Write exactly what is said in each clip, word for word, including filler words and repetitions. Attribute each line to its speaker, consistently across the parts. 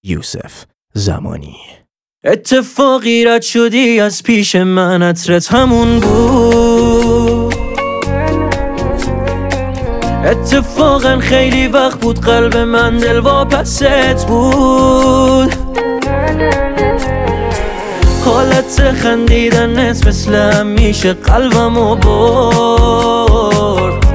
Speaker 1: یوسف زمانی.
Speaker 2: اتفاقی رد شدی از پیش من، عطرت همون بود. اتفاقا خیلی وقت بود قلب من دلواپست بود. حالت خندیدنت مثل همیشه قلبمو برد.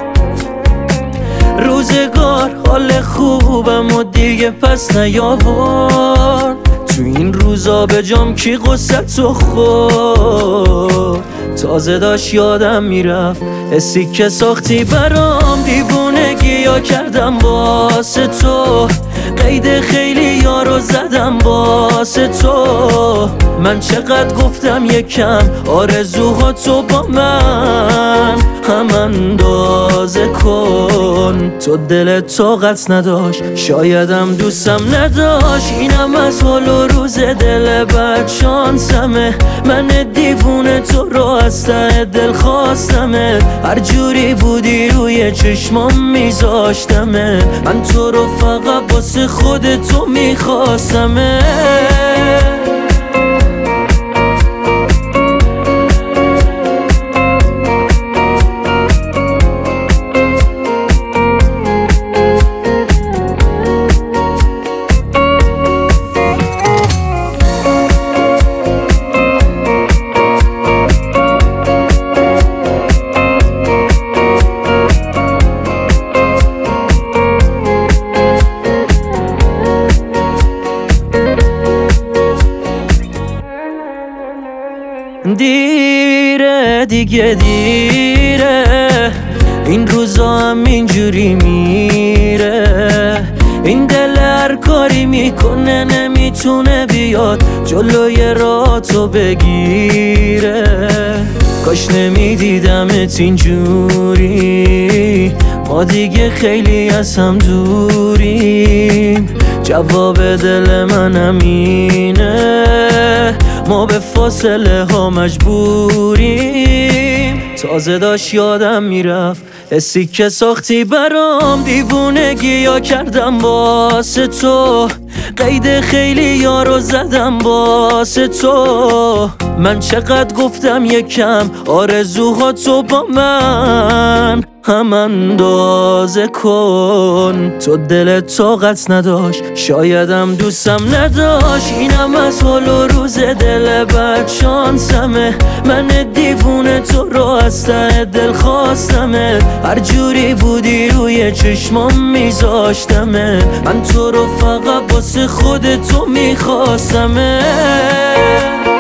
Speaker 2: روزگار حال خوبم و دیگه پس نیاورد. تو این روزا به جام کی قصتو خورد. تازه داشت یادم میرفت حسی که ساختی برام، دیوونگی یا کردم واسه تو. قید خیلی یارو زدم واسه تو. من چقدر گفتم یکم آرزوها تو با من هم اندازه کن. تو دلت طاقت نداشت، شایدم دوستم نداشت. اینم از حال و روز دل بد شانسمه. من دیوونه تو رو از ته دل خواستمه. هر جوری بودی روی چشمام میذاشتمه. من تو رو فقط واسه خود تو میخواستمه. دیره دیگه دیره، این روزا هم اینجوری میره. این دل هر کاری میکنه نمیتونه بیاد جلوی راهتو بگیره. کاش نمیدیدمت اینجوری، ما دیگه خیلی از هم دوریم. جواب دل من همینه، ما به فاصله ها مجبوریم. تازه داشت یادم میرفت حسی که ساختی برام، دیوونگی یا کردم واسه تو. قید خیلی یارو زدم واسه تو. من چقدر گفتم یکم آرزوها تو با من هم اندازه کن. تو دلت طاقت نداشت، شایدم دوستم نداشت. اینم از حال و روز دل بد شانسمه. من دیوونه تو رو از ته دل خواستمه. هر جوری بودی روی چشمام میذاشتمه. من تو رو فقط واسه خود تو میخواستمه.